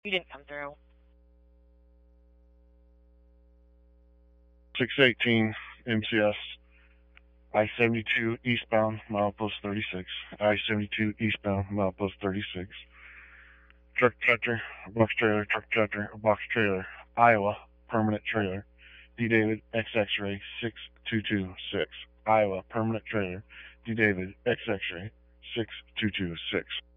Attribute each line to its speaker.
Speaker 1: You didn't come through.
Speaker 2: 618 MCS, I-72 eastbound, milepost 36. I-72 eastbound, milepost 36. Truck tractor, box trailer, truck tractor, box trailer, Iowa, permanent trailer. D. David, X X-ray 6226. Iowa, permanent trailer. D. David, X X-ray 6226.